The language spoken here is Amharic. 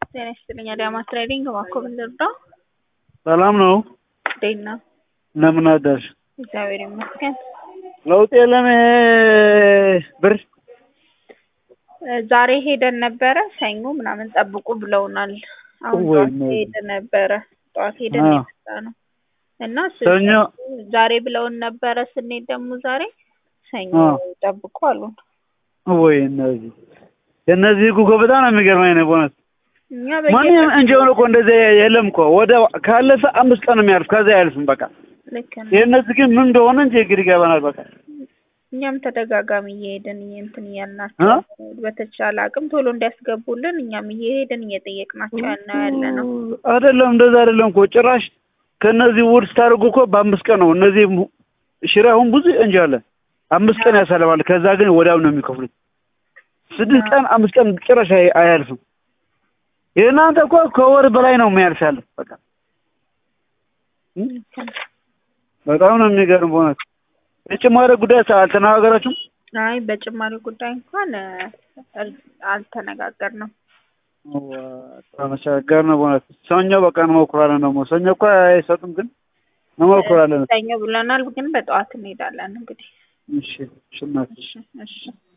ጤና ይስጥልኝ አዳማ ትሬዲንግ ማኮብ እንደርዳ ሰላም ነው ዴና እንደምን አደርሽ? እግዚአብሔር ይመስገን። ለውጥ የለም ብር ዛሬ ሄደን ነበረ ሰኞ ምናምን ጠብቁ ብለውናል። አሁን ሄደን ነበረ ጧት ሄደን ነው እና ሰኞ ዛሬ ብለውን ነበረ ስንሄድ ደግሞ ዛሬ ሰኞ ጠብቁ አሉን። ወይ እነዚህ እኮ በጣም ነው የሚገርመኝ ነው ቦነስ ማን እንጀው ነው እንደዚህ የለም እኮ ወደ ካለፈ 5 ቀን ነው የሚያልፍ ከዛ ያልፍም በቃ ልክ ነው። የነዚህ ግን ምን እንደሆነ እንጂ ግድ ይገባናል በቃ እኛም ተደጋጋሚ እየሄድን እንትን ያልናቸው በተቻለ አቅም ቶሎ እንዲያስገቡልን እኛም እየሄድን እየጠየቅናቸው ያለ ነው። አይደለም እንደዛ አይደለም እኮ ጭራሽ ከነዚህ ውርስ ታርጉ እኮ በ5 ቀን ነው እነዚህ ሽራውን ብዙ እንጃለ 5 ቀን ያሳልፋል ከዛ ግን ወዳው ነው የሚከፍሉት 6 ቀን 5 ቀን ጭራሽ አያልፍም። የናንተ እኮ ከወር በላይ ነው የሚያልፋል በቃ በጣም ነው የሚገርም ቦነስ በጭማሪ ጉዳይ አልተነጋገራችሁም? አይ በጭማሪ ጉዳይ እንኳን አልተነጋገርንም። ተመሳጋር ነው ቦነስ ሰኞ በቃ እንሞክራለን ነው ሰኞ እኮ አይሰጡም ግን እንሞክራለን ሰኞ ብለናል ግን በጠዋት እንሄዳለን እንግዲህ እሺ